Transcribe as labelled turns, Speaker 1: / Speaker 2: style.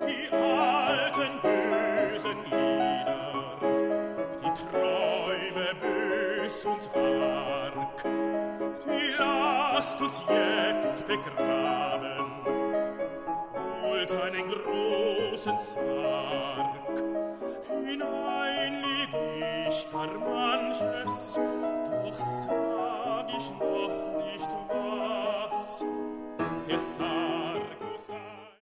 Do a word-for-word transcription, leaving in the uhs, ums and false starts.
Speaker 1: die alten bösen Lieder, die Träume bös und arg, die lasst uns jetzt begraben, holt einen großen Sarg, hinein leg ich gar manches, doch sag ich noch nicht was. Der Sarg